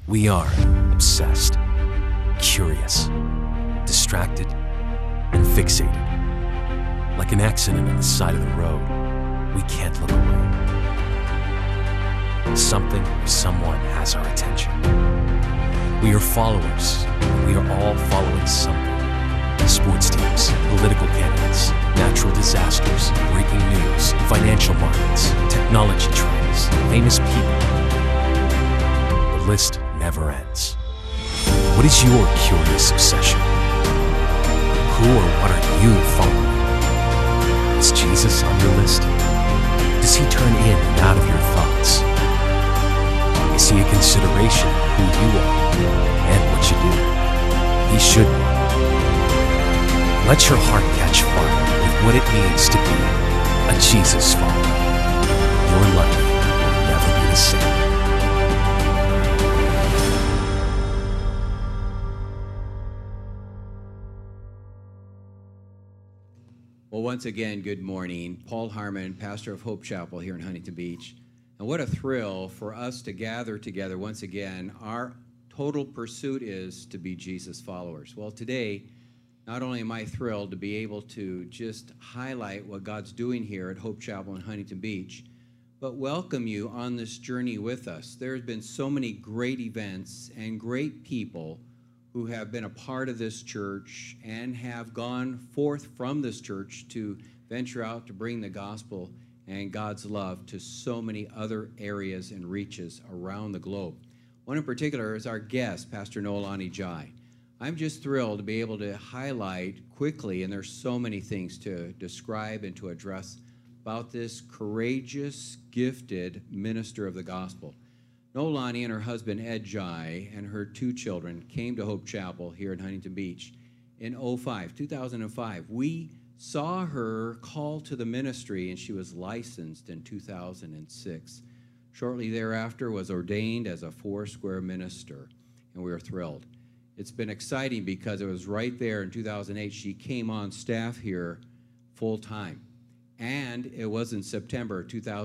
We are obsessed, curious, distracted, and fixated. Like an accident on the side of the road, we can't look away. Something or someone has our attention. We are followers, and we are all following something. Sports teams, political candidates, natural disasters, breaking news, financial markets, technology trends, famous people. The list never ends. What is your curious obsession? Who or what are you following? Is Jesus on your list? Does he turn in and out of your thoughts? Is he a consideration of who you are and what you do? He should be. Let your heart catch fire with what it means to be a Jesus follower. Your life will never be the same. Well, once again, good morning. Paul Harmon, pastor of Hope Chapel here in Huntington Beach. And what a thrill for us to gather together once again. Our total pursuit is to be Jesus followers. Well, today, not only am I thrilled to be able to just highlight what God's doing here at Hope Chapel in Huntington Beach, but welcome you on this journey with us. There's been so many great events and great people who have been a part of this church and have gone forth from this church to venture out to bring the gospel and God's love to so many other areas and reaches around the globe. One in particular is our guest, Pastor Noelani Jai. I'm just thrilled to be able to highlight quickly, and there's so many things to describe and to address about this courageous, gifted minister of the gospel. Noelani and her husband, Ed Jai, and her two children came to Hope Chapel here in Huntington Beach in 2005. We saw her called to the ministry, and she was licensed in 2006. Shortly thereafter was ordained as a Foursquare minister, and we were thrilled. It's been exciting because it was right there in 2008 she came on staff here full-time. And it was in September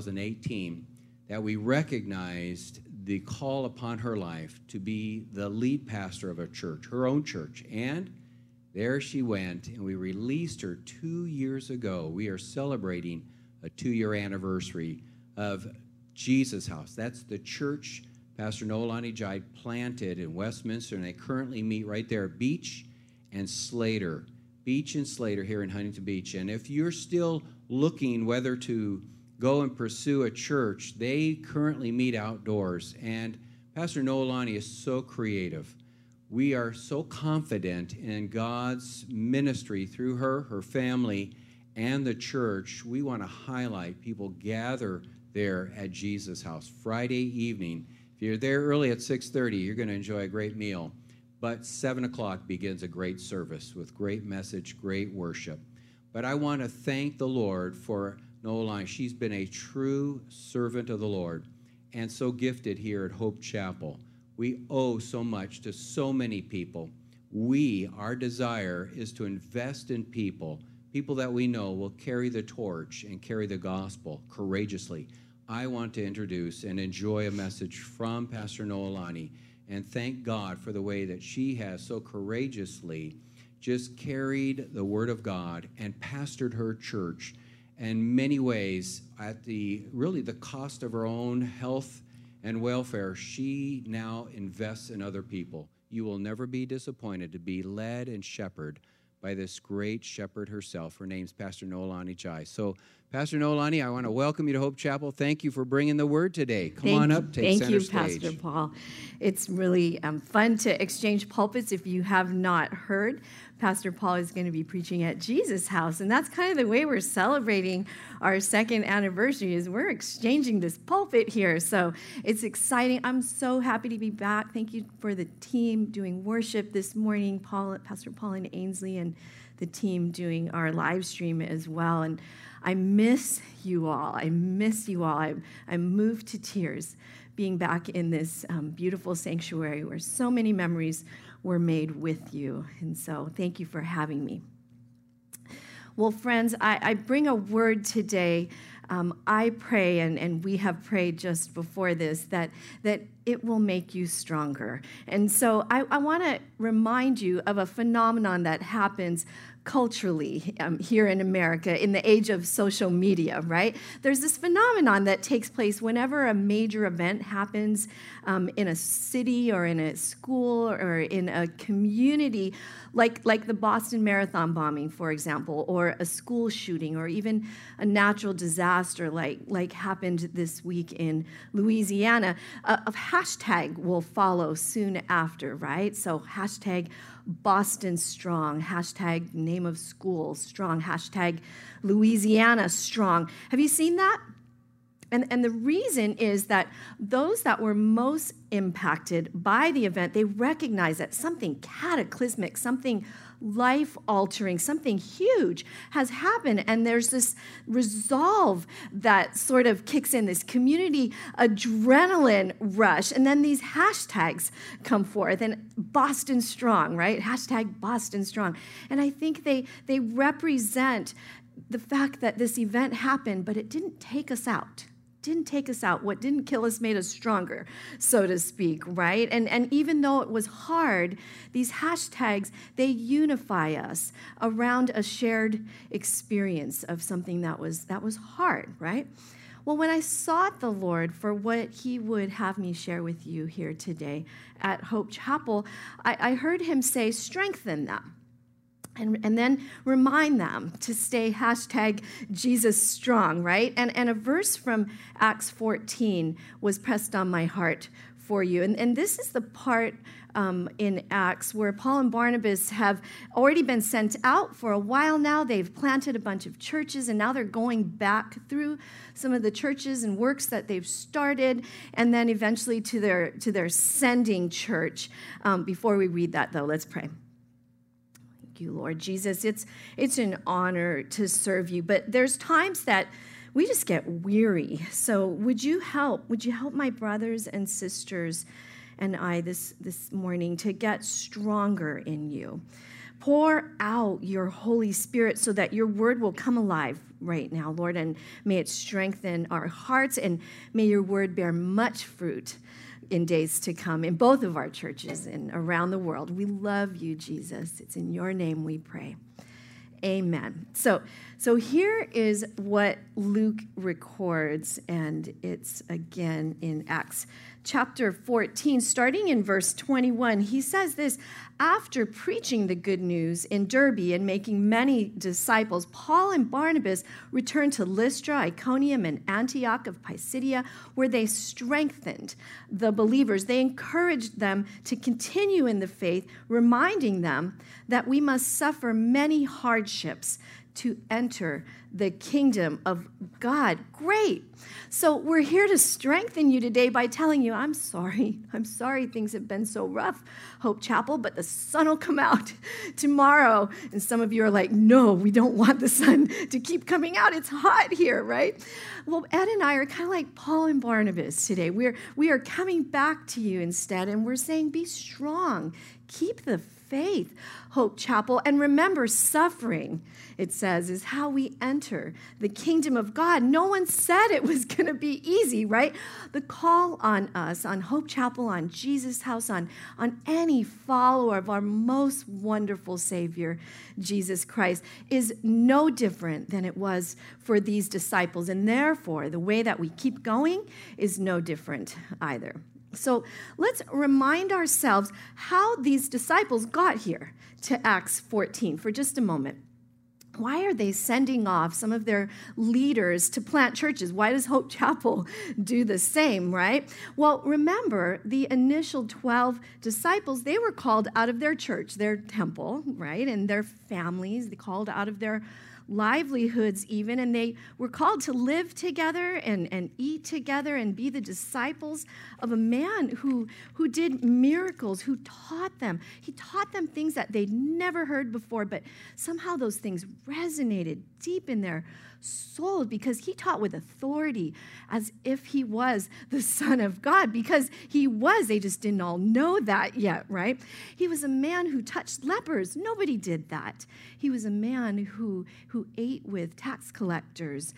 2018 that we recognized the call upon her life to be the lead pastor of a church, her own church. And there she went, and we released her 2 years ago. We are celebrating a 2-year anniversary of Jesus House. That's the church Pastor Noelani Jai planted in Westminster, and they currently meet right there at Beach and Slater. Beach and Slater here in Huntington Beach. And if you're still looking whether to go and pursue a church, they currently meet outdoors. And Pastor Noelani is so creative. We are so confident in God's ministry through her, her family, and the church. We want to highlight people gather there at Jesus House Friday evening. If you're there early at 6:30, you're going to enjoy a great meal. But 7 o'clock begins a great service with great message, great worship. But I want to thank the Lord for Noelani. She's been a true servant of the Lord and so gifted here at Hope Chapel. We owe so much to so many people. Our desire is to invest in people that we know will carry the torch and carry the gospel courageously. I want to introduce and enjoy a message from Pastor Noelani and thank God for the way that she has so courageously just carried the Word of God and pastored her church in many ways at the cost of her own health and welfare. She now invests in other people. You will never be disappointed to be led and shepherded by this great shepherd herself. Her name's Pastor Noelani Jai. So, Pastor Noelani, I want to welcome you to Hope Chapel. Thank you for bringing the word today. Come on up, take center stage. Thank you, Pastor Paul. It's really fun to exchange pulpits. If you have not heard, Pastor Paul is going to be preaching at Jesus House, and that's kind of the way we're celebrating our second anniversary, is we're exchanging this pulpit here. So it's exciting. I'm so happy to be back. Thank you for the team doing worship this morning, Pastor Paul and Ainsley, and the team doing our live stream as well. And I miss you all. I'm moved to tears being back in this beautiful sanctuary where so many memories were made with you. And so thank you for having me. Well, friends, I bring a word today. I pray, and we have prayed just before this, that it will make you stronger. And so I want to remind you of a phenomenon that happens culturally here in America in the age of social media, right? There's this phenomenon that takes place whenever a major event happens in a city or in a school or in a community, like the Boston Marathon bombing, for example, or a school shooting, or even a natural disaster like happened this week in Louisiana. A hashtag will follow soon after, right? So hashtag Boston Strong, hashtag name of school strong, hashtag Louisiana Strong. Have you seen that? And the reason is that those that were most impacted by the event, they recognize that something cataclysmic, something life-altering, something huge has happened, and there's this resolve that sort of kicks in, this community adrenaline rush, and then these hashtags come forth, and Boston Strong, right? Hashtag Boston Strong. And I think they represent the fact that this event happened, but it didn't take us out. What didn't kill us made us stronger, so to speak, right? And even though it was hard, these hashtags, they unify us around a shared experience of something that was hard, right? Well, when I sought the Lord for what he would have me share with you here today at Hope Chapel, I heard him say, strengthen them. And then remind them to stay hashtag Jesus Strong, right? And a verse from Acts 14 was pressed on my heart for you. And this is the part in Acts where Paul and Barnabas have already been sent out for a while now. They've planted a bunch of churches, and now they're going back through some of the churches and works that they've started, and then eventually to their sending church. Before we read that, though, let's pray. You, Lord Jesus, it's an honor to serve you, but there's times that we just get weary. So would you help my brothers and sisters and I this morning to get stronger in you? Pour out your Holy Spirit so that your word will come alive right now, Lord, and may it strengthen our hearts, and may your word bear much fruit in days to come in both of our churches and around the world. We love you, Jesus. It's in your name we pray. Amen. So here is what Luke records, and it's again in Acts chapter 14, starting in verse 21. He says this: after preaching the good news in Derbe and making many disciples, Paul and Barnabas returned to Lystra, Iconium, and Antioch of Pisidia, where they strengthened the believers. They encouraged them to continue in the faith, reminding them that we must suffer many hardships to enter the kingdom of God. Great. So we're here to strengthen you today by telling you, I'm sorry things have been so rough, Hope Chapel, but the sun will come out tomorrow. And some of you are like, no, we don't want the sun to keep coming out. It's hot here, right? Well, Ed and I are kind of like Paul and Barnabas today. We are coming back to you instead, and we're saying, be strong. Keep the faith, Hope Chapel. And remember, suffering, it says, is how we enter the kingdom of God. No one said it was going to be easy, right? The call on us, on Hope Chapel, on Jesus House, on any follower of our most wonderful Savior, Jesus Christ, is no different than it was for these disciples. And therefore, the way that we keep going is no different either. So let's remind ourselves how these disciples got here to Acts 14 for just a moment. Why are they sending off some of their leaders to plant churches? Why does Hope Chapel do the same, right? Well, remember, the initial 12 disciples, they were called out of their church, their temple, right, and their families. They called out of their livelihoods even, and they were called to live together and eat together and be the disciples of a man who did miracles, who taught them. He taught them things that they'd never heard before, but somehow those things resonated deep in their sold because he taught with authority as if he was the Son of God, because he was. They just didn't all know that yet, right? He was a man who touched lepers. Nobody did that. He was a man who ate with tax collectors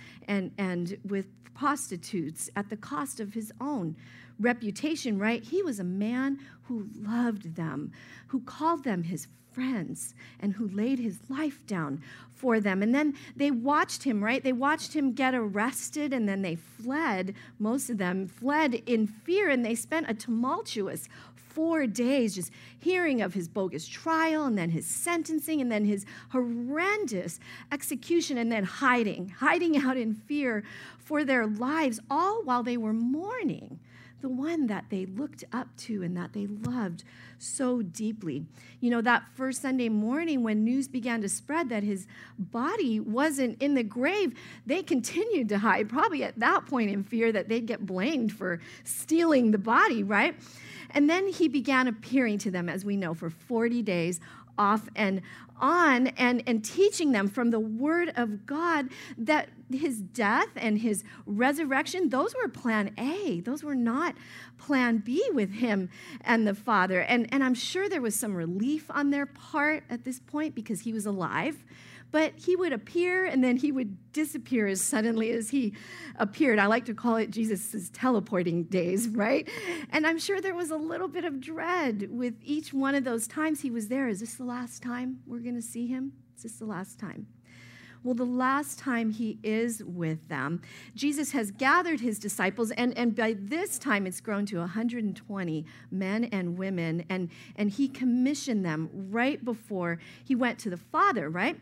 and with prostitutes at the cost of his own reputation, right? He was a man who loved them, who called them his friends, and who laid his life down for them. And then they watched him, right? They watched him get arrested, and then they fled. Most of them fled in fear, and they spent a tumultuous 4 days just hearing of his bogus trial, and then his sentencing, and then his horrendous execution, and then hiding out in fear for their lives, all while they were mourning the one that they looked up to and that they loved so deeply. You know, that first Sunday morning when news began to spread that his body wasn't in the grave, they continued to hide, probably at that point in fear that they'd get blamed for stealing the body, right? And then he began appearing to them, as we know, for 40 days off and on, and teaching them from the Word of God that his death and his resurrection, those were plan A. Those were not plan B with him and the Father. And I'm sure there was some relief on their part at this point because he was alive. But he would appear, and then he would disappear as suddenly as he appeared. I like to call it Jesus' teleporting days, right? And I'm sure there was a little bit of dread with each one of those times he was there. Is this the last time we're going to see him? Is this the last time? Well, the last time he is with them, Jesus has gathered his disciples, and by this time it's grown to 120 men and women, and he commissioned them right before he went to the Father, right?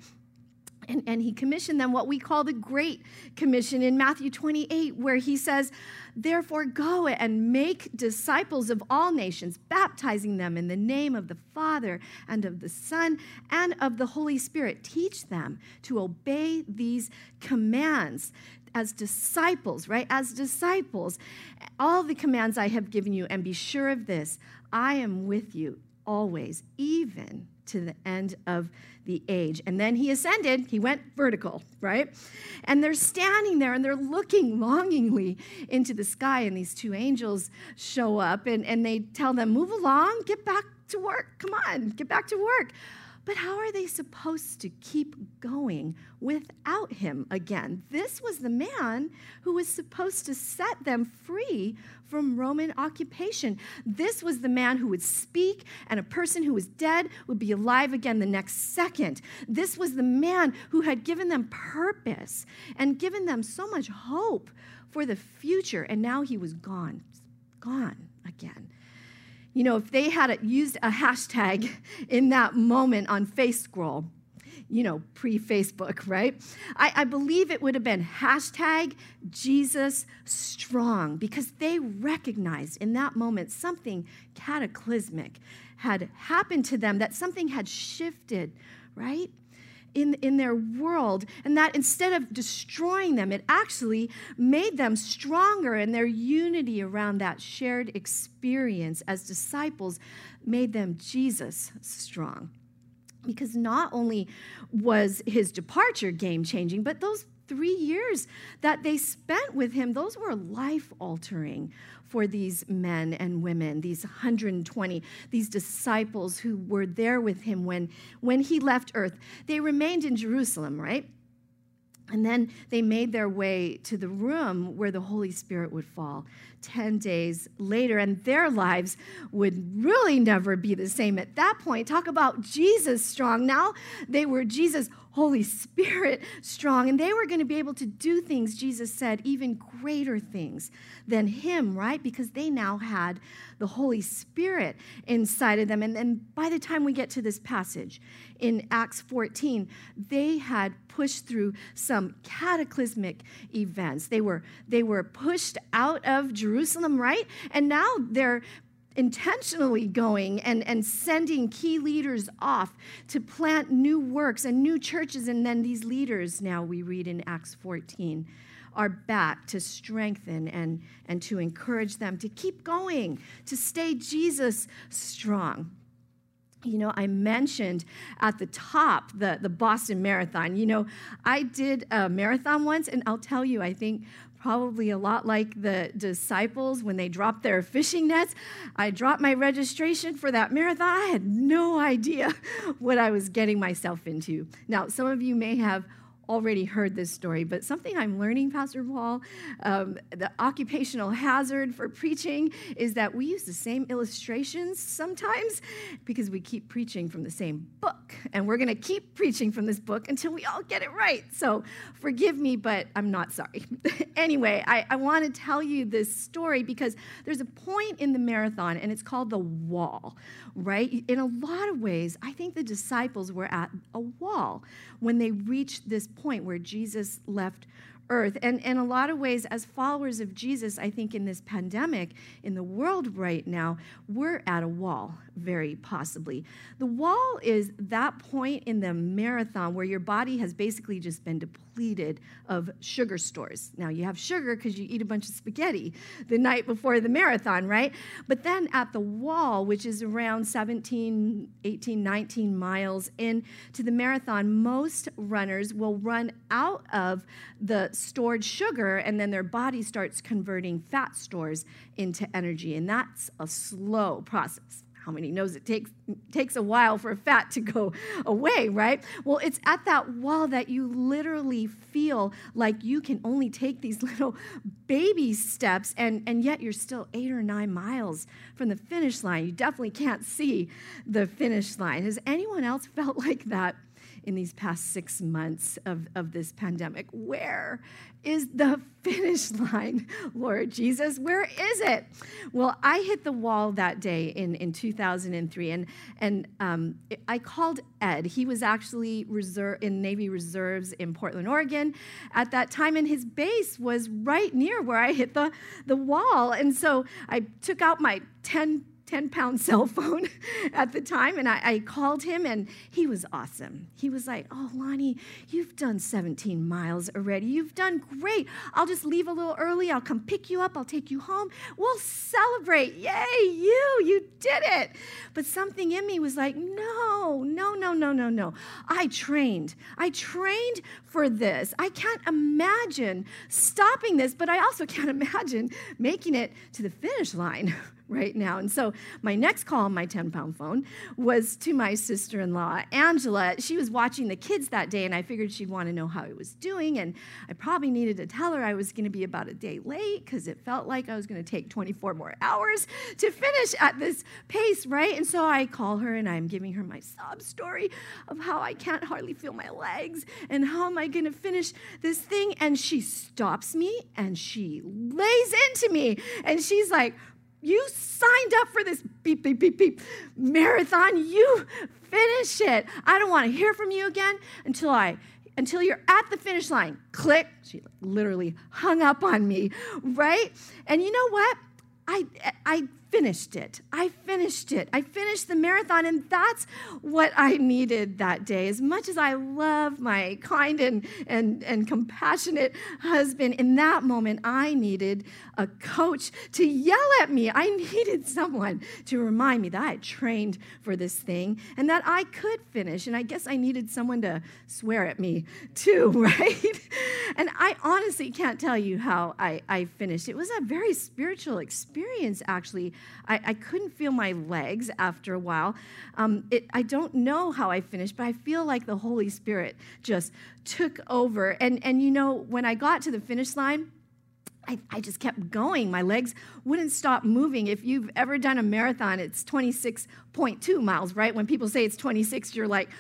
And he commissioned them what we call the Great Commission in Matthew 28, where he says, "Therefore go and make disciples of all nations, baptizing them in the name of the Father and of the Son and of the Holy Spirit. Teach them to obey these commands." As disciples, right? As disciples, all the commands I have given you, and be sure of this, I am with you always, even to the end of the age. And then he ascended, he went vertical, right? And they're standing there and they're looking longingly into the sky, and these two angels show up and they tell them, move along, get back to work, come on, get back to work. But how are they supposed to keep going without him again? This was the man who was supposed to set them free from Roman occupation. This was the man who would speak, and a person who was dead would be alive again the next second. This was the man who had given them purpose and given them so much hope for the future, and now he was gone again. You know, if they had used a hashtag in that moment on FaceScroll, you know, pre-Facebook, right? I believe it would have been hashtag Jesus Strong, because they recognized in that moment something cataclysmic had happened to them, that something had shifted, right? In their world, and that instead of destroying them, it actually made them stronger, and their unity around that shared experience as disciples made them Jesus strong. Because not only was his departure game-changing, but those 3 years that they spent with him, those were life-altering for these men and women, these 120, these disciples who were there with him when he left earth. They remained in Jerusalem, right? And then they made their way to the room where the Holy Spirit would fall 10 days later, and their lives would really never be the same at that point. Talk about Jesus strong. Now they were Jesus, Holy Spirit strong, and they were going to be able to do things, Jesus said, even greater things than him, right? Because they now had the Holy Spirit inside of them. And then by the time we get to this passage in Acts 14, they had pushed through some cataclysmic events. They were pushed out of Jerusalem, right? And now they're intentionally going and sending key leaders off to plant new works and new churches. And then these leaders, now we read in Acts 14, are back to strengthen and to encourage them to keep going, to stay Jesus strong. I mentioned at the top the Boston Marathon. I did a marathon once, and I'll tell you, I think probably a lot like the disciples when they dropped their fishing nets. I dropped my registration for that marathon. I had no idea what I was getting myself into. Now, some of you may have already heard this story, but something I'm learning, Pastor Paul, the occupational hazard for preaching is that we use the same illustrations sometimes because we keep preaching from the same book, and we're going to keep preaching from this book until we all get it right. So forgive me, but I'm not sorry. Anyway, I want to tell you this story because there's a point in the marathon, and it's called the wall, right? In a lot of ways, I think the disciples were at a wall when they reached this point where Jesus left earth. And in a lot of ways, as followers of Jesus, I think in this pandemic, in the world right now, we're at a wall, very possibly. The wall is that point in the marathon where your body has basically just been depleted of sugar stores. Now, you have sugar because you eat a bunch of spaghetti the night before the marathon, right? But then at the wall, which is around 17, 18, 19 miles into the marathon, most runners will run out of the stored sugar, and then their body starts converting fat stores into energy, and that's a slow process. How many knows it takes a while for fat to go away, right? Well, it's at that wall that you literally feel like you can only take these little baby steps, and yet you're still 8 or 9 miles from the finish line. You definitely can't see the finish line. Has anyone else felt like that in these past 6 months of this pandemic? Where is the finish line, Lord Jesus? Where is it? Well, I hit the wall that day in 2003, and I called Ed. He was actually in Navy Reserves in Portland, Oregon at that time, and his base was right near where I hit the wall. And so I took out my 10-pound cell phone at the time, and I called him, and he was awesome. He was like, "Oh, Lonnie, you've done 17 miles already. You've done great. I'll just leave a little early. I'll come pick you up. I'll take you home. We'll celebrate. Yay, you did it." But something in me was like, no. I trained for this. I can't imagine stopping this, but I also can't imagine making it to the finish line right now. And so my next call on my 10-pound phone was to my sister-in-law, Angela. She was watching the kids that day, and I figured she'd want to know how I was doing, and I probably needed to tell her I was going to be about a day late because it felt like I was going to take 24 more hours to finish at this pace, right? And so I call her, and I'm giving her my sob story of how I can't hardly feel my legs, and how am I going to finish this thing? And she stops me, and she lays into me, and she's like, "You signed up for this beep, beep, beep, beep marathon. You finish it. I don't want to hear from you again until you're at the finish line." Click. She literally hung up on me, right? And you know what? I finished it. I finished the marathon, and that's what I needed that day. As much as I love my kind and compassionate husband, in that moment, I needed a coach to yell at me. I needed someone to remind me that I had trained for this thing and that I could finish. And I guess I needed someone to swear at me too, right? And I honestly can't tell you how I finished. It was a very spiritual experience, actually. I couldn't feel my legs after a while. I don't know how I finished, but I feel like the Holy Spirit just took over. And when I got to the finish line, I just kept going. My legs wouldn't stop moving. If you've ever done a marathon, it's 26.2 miles, right? When people say it's 26, you're like,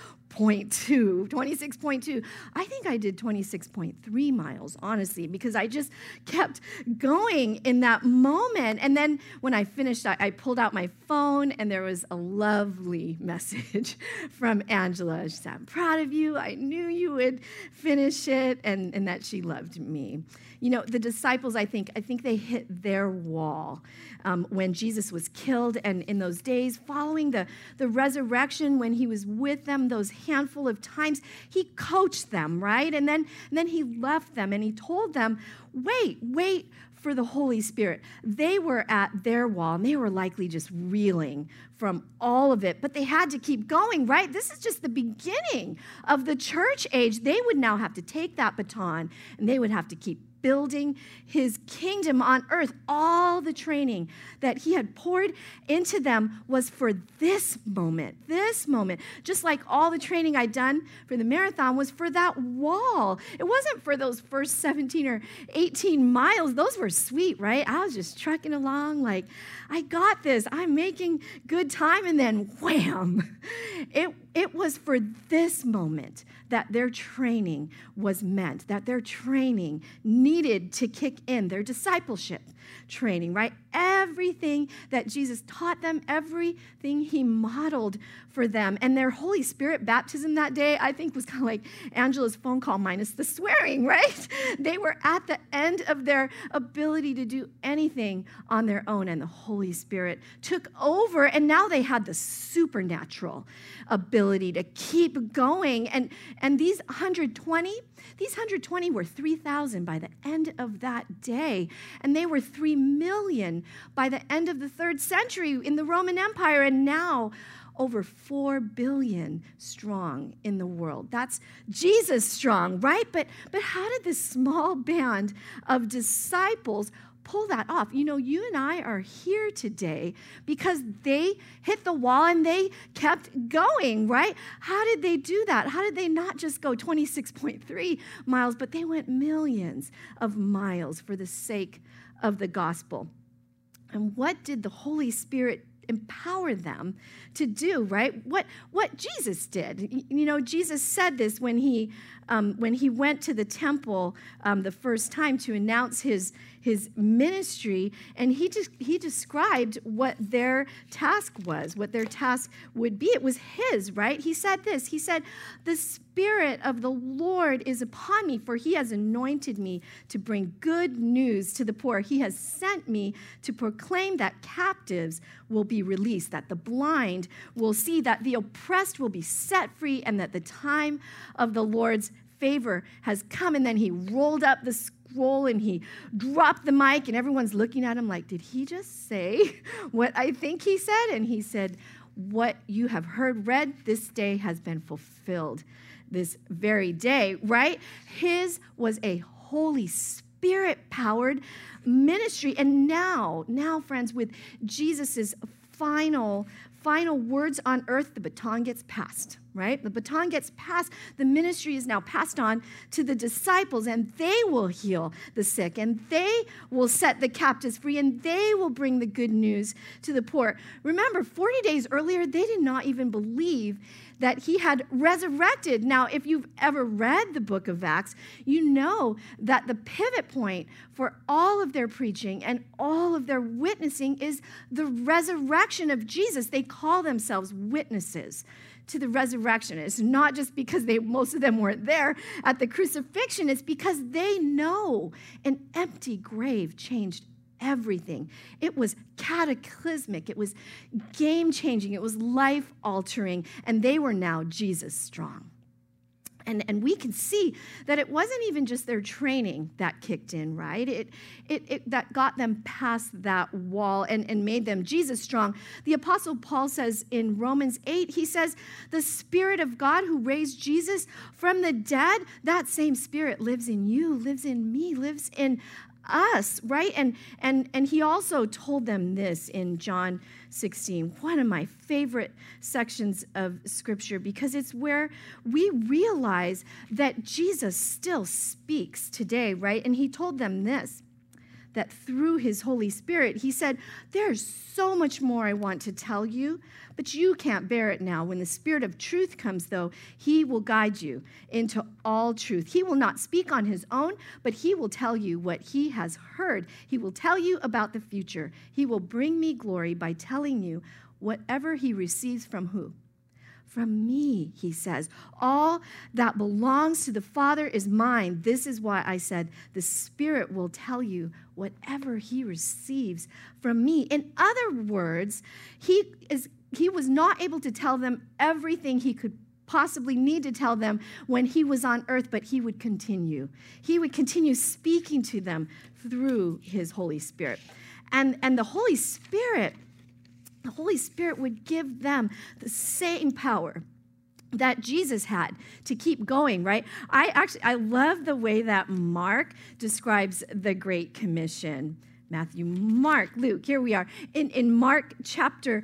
26.2. I think I did 26.3 miles, honestly, because I just kept going in that moment. And then when I finished, I pulled out my phone, and there was a lovely message from Angela. She said, "I'm proud of you. I knew you would finish it," and that she loved me. The disciples, I think they hit their wall when Jesus was killed, and in those days following the resurrection, when he was with them, those handful of times, he coached them, right? And then he left them and he told them, wait for the Holy Spirit. They were at their wall and they were likely just reeling from all of it, but they had to keep going, right? This is just the beginning of the church age. They would now have to take that baton and they would have to keep building his kingdom on earth. All the training that he had poured into them was for this moment, just like all the training I'd done for the marathon was for that wall. It wasn't for those first 17 or 18 miles. Those were sweet, right? I was just trucking along like, I got this. I'm making good time. And then wham, it was for this moment that their training was meant, that their training needed to kick in, their discipleship training, right? Everything that Jesus taught them, everything he modeled for them. And their Holy Spirit baptism that day, I think, was kind of like Angela's phone call minus the swearing, right? They were at the end of their ability to do anything on their own, and the Holy Spirit took over, and now they had the supernatural ability to keep going. And these 120 were 3,000 by the end of that day, and they were 3 million by the end of the 3rd century in the Roman Empire, and now over 4 billion strong in the world. That's Jesus strong, right? But how did this small band of disciples pull that off? You know, you and I are here today because they hit the wall and they kept going, right? How did they do that? How did they not just go 26.3 miles, but they went millions of miles for the sake of the gospel? And what did the Holy Spirit empower them to do, right? What Jesus did. You know, Jesus said this when he went to the temple the first time to announce his ministry, and he described what their task was, what their task would be. It was his, right? He said this. He said, "The Spirit of the Lord is upon me, for he has anointed me to bring good news to the poor. He has sent me to proclaim that captives will be released, that the blind will see, that the oppressed will be set free, and that the time of the Lord's favor has come." And then he rolled up the scroll and he dropped the mic, and everyone's looking at him like, did he just say what I think he said? And he said, "What you have read this day has been fulfilled this very day," right? His was a Holy Spirit-powered ministry. And now, friends, with Jesus's final words on earth, the baton gets passed, right? The baton gets passed. The ministry is now passed on to the disciples, and they will heal the sick, and they will set the captives free, and they will bring the good news to the poor. Remember, 40 days earlier, they did not even believe that he had resurrected. Now, if you've ever read the book of Acts, you know that the pivot point for all of their preaching and all of their witnessing is the resurrection of Jesus. They call themselves witnesses to the resurrection. It's not just because most of them weren't there at the crucifixion. It's because they know an empty grave changed everything. It was cataclysmic. It was game-changing. It was life-altering. And they were now Jesus strong. And we can see that it wasn't even just their training that kicked in, right? It that got them past that wall and made them Jesus strong. The Apostle Paul says in Romans 8, he says, "The Spirit of God who raised Jesus from the dead, that same Spirit lives in you, lives in me, lives in us," right? And he also told them this in John 16, one of my favorite sections of Scripture, because it's where we realize that Jesus still speaks today, right? And he told them this, that through his Holy Spirit, he said, "There's so much more I want to tell you, but you can't bear it now. When the Spirit of truth comes, though, he will guide you into all truth. He will not speak on his own, but he will tell you what he has heard. He will tell you about the future. He will bring me glory by telling you whatever he receives from who? From me," he says. "All that belongs to the Father is mine. This is why I said the Spirit will tell you whatever he receives from me." In other words, he was not able to tell them everything he could possibly need to tell them when he was on earth, but he would continue. He would continue speaking to them through his Holy Spirit. And the Holy Spirit would give them the same power that Jesus had to keep going, right? I love the way that Mark describes the Great Commission. Matthew, Mark, Luke, here we are in Mark chapter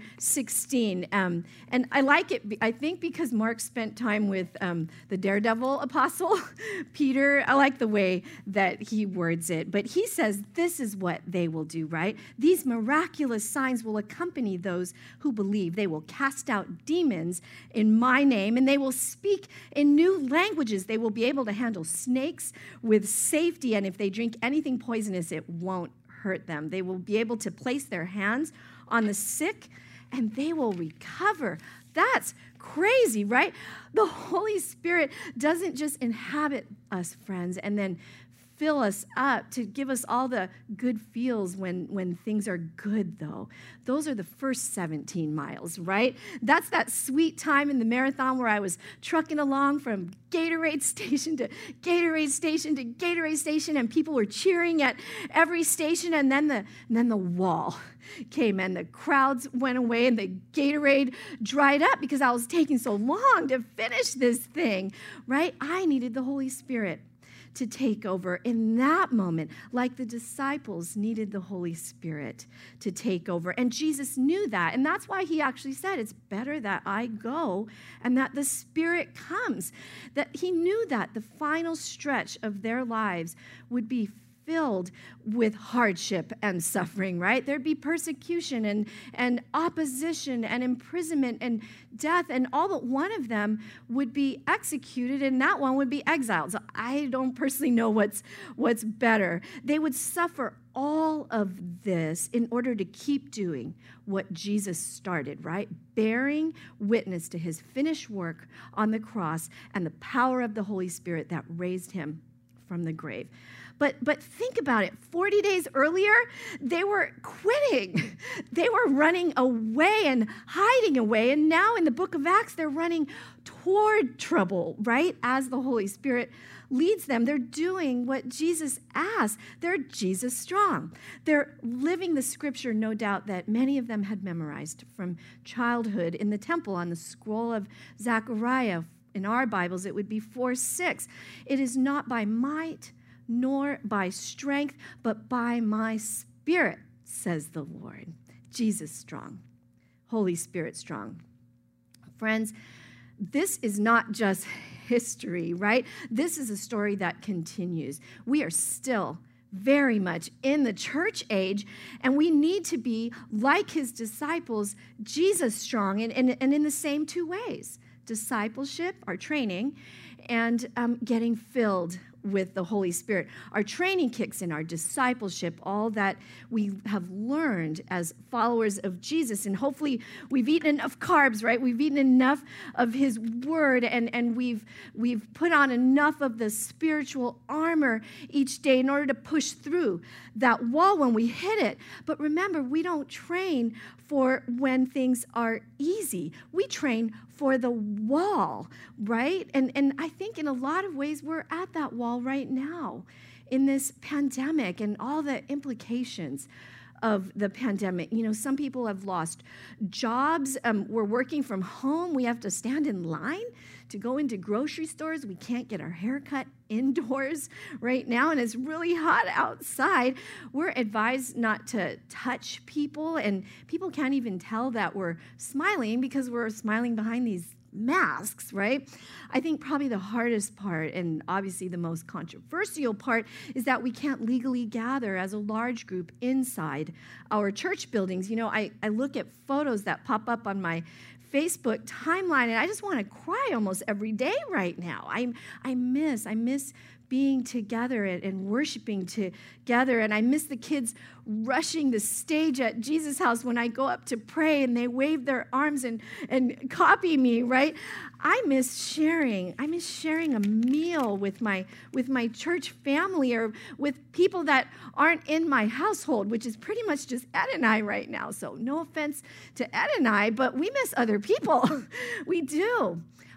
16. And I like it, I think, because Mark spent time with the daredevil apostle, Peter. I like the way that he words it. But he says, this is what they will do, right? These miraculous signs will accompany those who believe. They will cast out demons in my name, and they will speak in new languages. They will be able to handle snakes with safety, and if they drink anything poisonous, it won't hurt them. They will be able to place their hands on the sick and they will recover. That's crazy, right? The Holy Spirit doesn't just inhabit us, friends, and then fill us up to give us all the good feels when things are good, though. Those are the first 17 miles, right? That's that sweet time in the marathon where I was trucking along from Gatorade station to Gatorade station to Gatorade station, and people were cheering at every station, and then the wall came and the crowds went away and the Gatorade dried up because I was taking so long to finish this thing, right? I needed the Holy Spirit to take over in that moment, like the disciples needed the Holy Spirit to take over. And Jesus knew that, and that's why he actually said, it's better that I go and that the Spirit comes. That he knew that the final stretch of their lives would be filled with hardship and suffering, right? There'd be persecution and opposition and imprisonment and death, and all but one of them would be executed, and that one would be exiled. So I don't personally know what's better. They would suffer all of this in order to keep doing what Jesus started, right? Bearing witness to his finished work on the cross and the power of the Holy Spirit that raised him from the grave. But think about it. 40 days earlier, they were quitting. They were running away and hiding away. And now in the book of Acts, they're running toward trouble, right? As the Holy Spirit leads them, they're doing what Jesus asked. They're Jesus strong. They're living the scripture, no doubt, that many of them had memorized from childhood in the temple on the scroll of Zechariah. In our Bibles, it would be 4:6. It is not by might nor by strength, but by my Spirit, says the Lord. Jesus strong, Holy Spirit strong. Friends, this is not just history, right? This is a story that continues. We are still very much in the church age, and we need to be like his disciples, Jesus strong, and in the same two ways. Discipleship, our training, and getting filled with the Holy Spirit. Our training kicks in, our discipleship, all that we have learned as followers of Jesus. And hopefully we've eaten enough carbs, right? We've eaten enough of his word, and we've put on enough of the spiritual armor each day in order to push through that wall when we hit it. But remember, we don't train for when things are easy. We train for the wall, right? And I think in a lot of ways we're at that wall right now in this pandemic and all the implications of the pandemic. You know, some people have lost jobs. We're working from home. We have to stand in line to go into grocery stores. We can't get our hair cut indoors right now, and it's really hot outside. We're advised not to touch people, and people can't even tell that we're smiling because we're smiling behind these masks, right? I think probably the hardest part, and obviously the most controversial part, is that we can't legally gather as a large group inside our church buildings. You know, I look at photos that pop up on my Facebook timeline, and I just want to cry almost every day right now. I miss being together and worshiping together, and I miss the kids rushing the stage at Jesus House when I go up to pray and they wave their arms and copy me, right? I miss sharing a meal with my church family or with people that aren't in my household, which is pretty much just Ed and I right now. So no offense to Ed and I, but we miss other people. We do.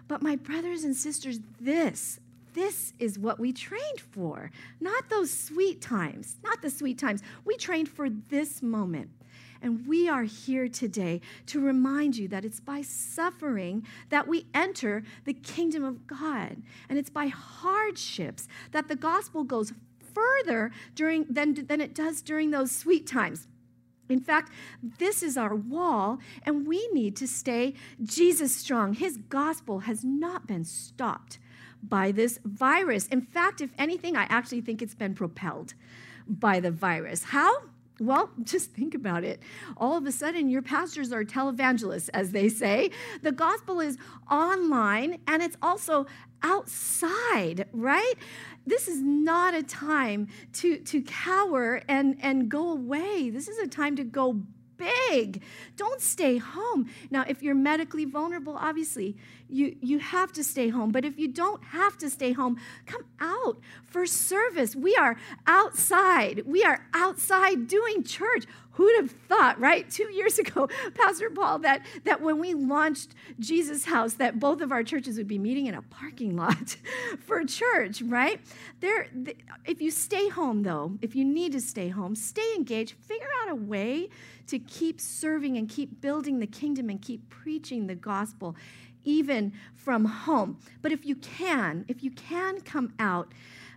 But my brothers and sisters, this is what we trained for. Not those sweet times, not the sweet times. We trained for this moment. And we are here today to remind you that it's by suffering that we enter the kingdom of God. And it's by hardships that the gospel goes further than it does during those sweet times. In fact, this is our wall, and we need to stay Jesus strong. His gospel has not been stopped by this virus. In fact, if anything, I actually think it's been propelled by the virus. How? Well, just think about it. All of a sudden, your pastors are televangelists, as they say. The gospel is online, and it's also outside, right? This is not a time to cower and go away. This is a time to go big. Don't stay home. Now, if you're medically vulnerable, obviously, you have to stay home. But if you don't have to stay home, come out for service. We are outside. We are outside doing church. Who'd have thought, right? 2 years ago, Pastor Paul, that when we launched Jesus House, that both of our churches would be meeting in a parking lot for church, right? If you stay home, though, if you need to stay home, stay engaged. Figure out a way to keep serving and keep building the kingdom and keep preaching the gospel, even from home. But if you can come out,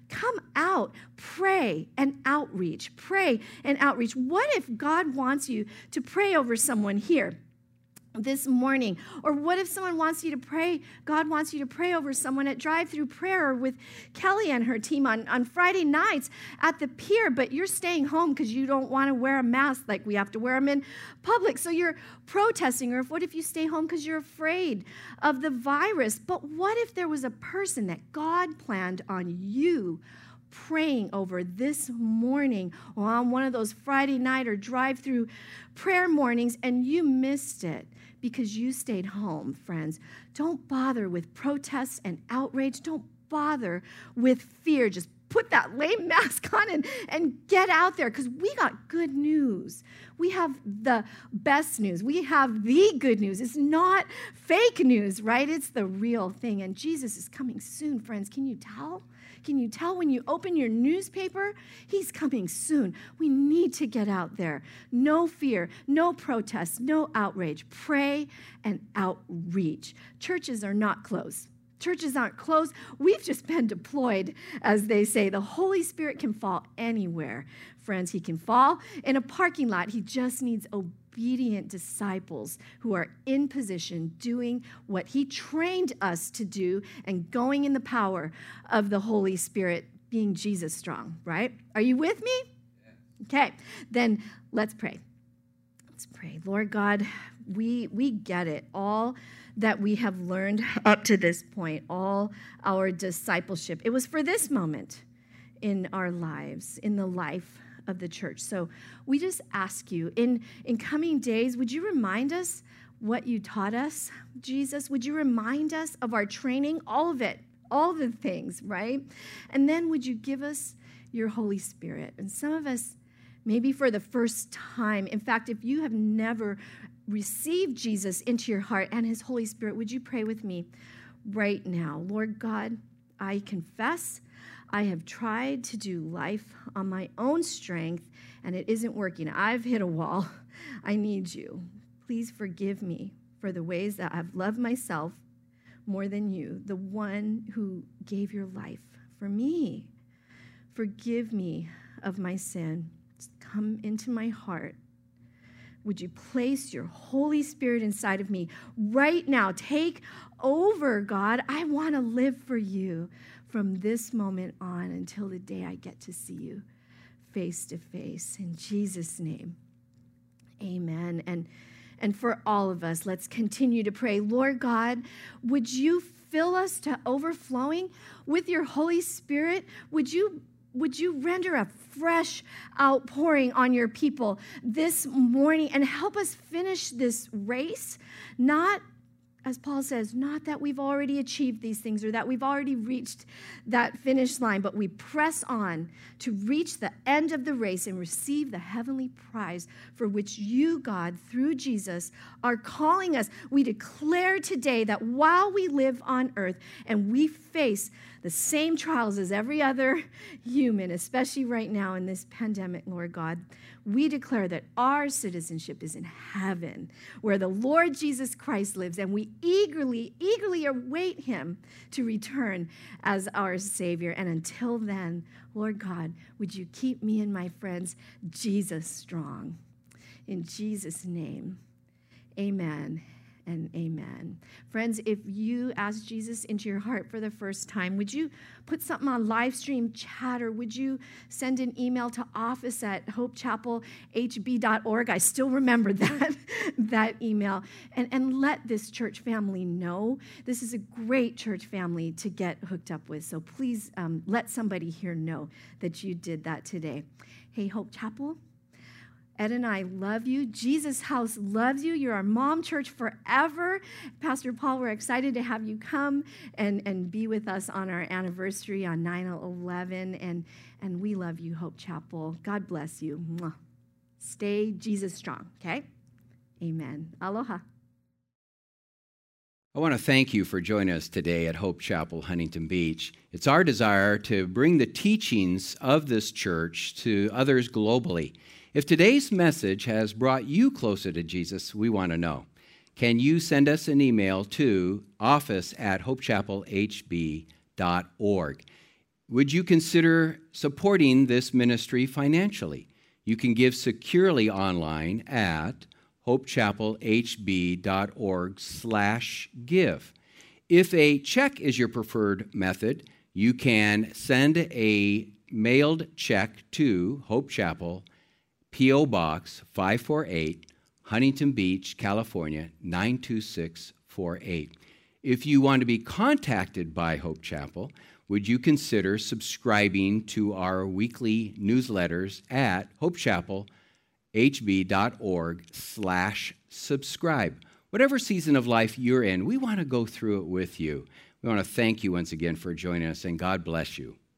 pray and outreach. Pray and outreach. What if God wants you to pray over someone here this morning? Or what if someone wants you to pray, God wants you to pray over someone at drive-through prayer or with Kelly and her team on Friday nights at the pier, but you're staying home because you don't want to wear a mask like we have to wear them in public, so you're protesting. Or what if you stay home because you're afraid of the virus? But what if there was a person that God planned on you praying over this morning or on one of those Friday night or drive-through prayer mornings, and you missed it because you stayed home, friends? Don't bother with protests and outrage. Don't bother with fear. Just put that lame mask on and get out there, because we got good news. We have the best news. We have the good news. It's not fake news, right? It's the real thing. And Jesus is coming soon, friends. Can you tell? Can you tell when you open your newspaper? He's coming soon. We need to get out there. No fear, no protests, no outrage. Pray and outreach. Churches are not closed. Churches aren't closed. We've just been deployed, as they say. The Holy Spirit can fall anywhere, friends. He can fall in a parking lot. He just needs obedient disciples who are in position, doing what he trained us to do and going in the power of the Holy Spirit, being Jesus strong, right? Are you with me? Okay, then let's pray. Let's pray. Lord God, we get it, all that we have learned up to this point, all our discipleship. It was for this moment in our lives, in the life of the church. So we just ask you, in coming days, would you remind us what you taught us, Jesus? Would you remind us of our training, all of it, all the things, right? And then would you give us your Holy Spirit? And some of us, maybe for the first time, in fact, if you have never received Jesus into your heart and his Holy Spirit, would you pray with me right now? Lord God, I confess I have tried to do life on my own strength, and it isn't working. I've hit a wall. I need you. Please forgive me for the ways that I've loved myself more than you, the one who gave your life for me. Forgive me of my sin. Come into my heart. Would you place your Holy Spirit inside of me right now? Take over, God. I want to live for you from this moment on until the day I get to see you face to face. In Jesus' name, amen. And for all of us, let's continue to pray. Lord God, would you fill us to overflowing with your Holy Spirit? Would you render a fresh outpouring on your people this morning and help us finish this race, not as Paul says, not that we've already achieved these things or that we've already reached that finish line, but we press on to reach the end of the race and receive the heavenly prize for which you, God, through Jesus, are calling us. We declare today that while we live on earth and we face the same trials as every other human, especially right now in this pandemic, Lord God, we declare that our citizenship is in heaven, where the Lord Jesus Christ lives, and we eagerly await him to return as our Savior. And until then, Lord God, would you keep me and my friends Jesus strong? In Jesus' name, amen and amen. Friends, if you ask Jesus into your heart for the first time, would you put something on live stream chat, or would you send an email to office@hopechapelhb.org? I still remember that email. And let this church family know. This is a great church family to get hooked up with. So please let somebody here know that you did that today. Hey, Hope Chapel, Ed and I love you. Jesus House loves you. You're our mom church forever. Pastor Paul, we're excited to have you come and be with us on our anniversary on 9/11. And we love you, Hope Chapel. God bless you. Mwah. Stay Jesus strong, okay? Amen. Aloha. I want to thank you for joining us today at Hope Chapel, Huntington Beach. It's our desire to bring the teachings of this church to others globally. If today's message has brought you closer to Jesus, we want to know. Can you send us an email to office@hopechapelhb.org? Would you consider supporting this ministry financially? You can give securely online at hopechapelhb.org/give. If a check is your preferred method, you can send a mailed check to Hope Chapel, P.O. Box 548, Huntington Beach, California, 92648. If you want to be contacted by Hope Chapel, would you consider subscribing to our weekly newsletters at hopechapelhb.org/subscribe? Whatever season of life you're in, we want to go through it with you. We want to thank you once again for joining us, and God bless you.